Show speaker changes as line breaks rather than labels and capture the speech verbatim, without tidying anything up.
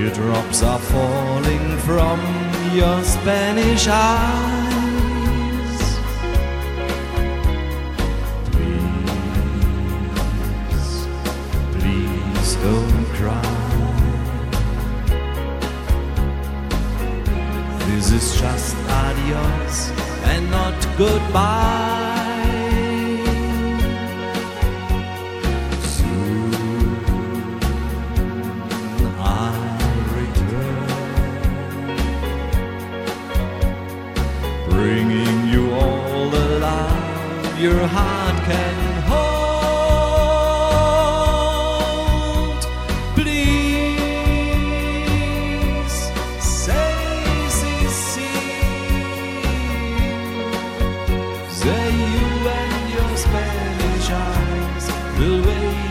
Teardrops are falling from your Spanish eyes. Please, please don't cry. This is just adios and not goodbye. Bringing you all the love your heart can hold. Please say Cecile, say you and your Spanish eyes will wait.